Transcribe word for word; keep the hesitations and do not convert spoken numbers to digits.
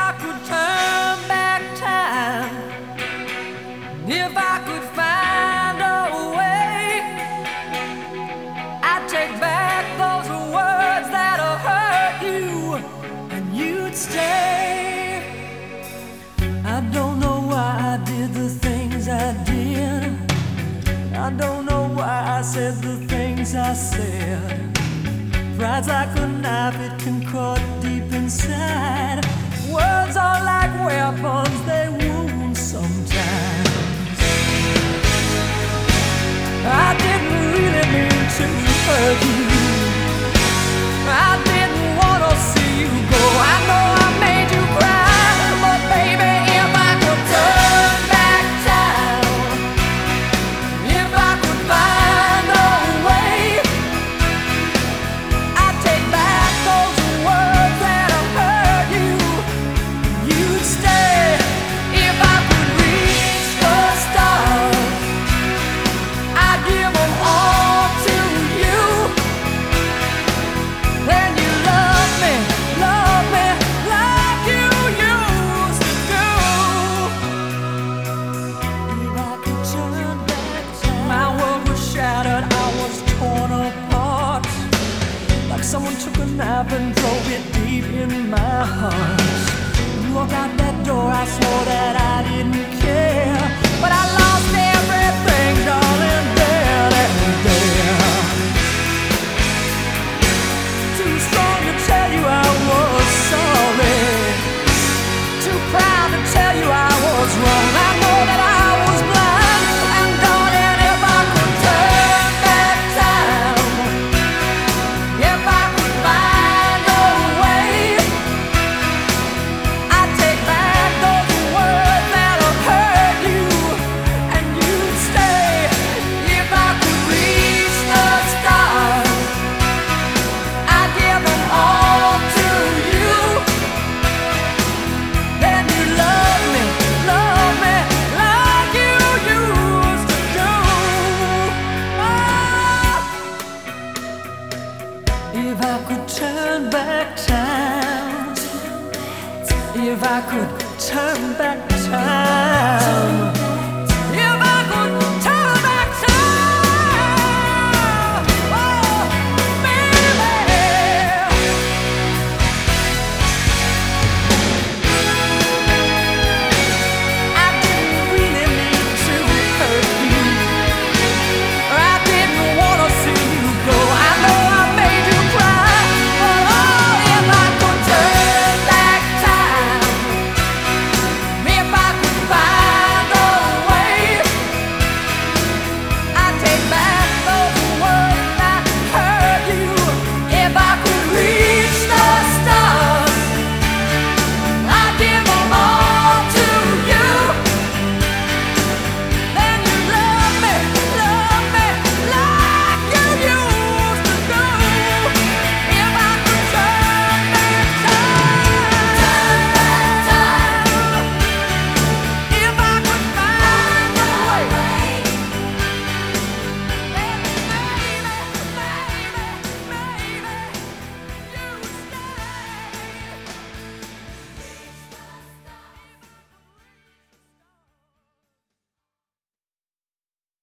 I could turn back time, if I could find a way, I'd take back those words that have hurt you, and you'd stay. I don't know why I did the things I did. I don't know why I said the things I said. Pride's like a knife, it can cut deep inside. Words are like weapons, they wound sometimes. I didn't really mean to hurt you. I didn't want to see you go. I know I made you cry, but baby, if I could turn back time, if I could find a way, I'd take back those words that have hurt you. You'd stay. If I could reach the stars, I'd give them all to you. Then you love me, love me like you used to do. If I could turn back time, my world was shattered, I was torn apart, like someone took a knife and drove it deep in my heart. You walked out that door, I swore that I didn't care, but I lost everything, darling, there and there. Too strong to tell you I was sorry, too proud to tell you I was wrong. I know that I was blind, and darling, if I could turn back time, if I could find a way, I'd take back those words that have hurt you, and you'd stay. If I could reach the stars, I'd give them all to you. Then you love me, love me like you used to do. Ah. If I could turn back time, if I could turn back time.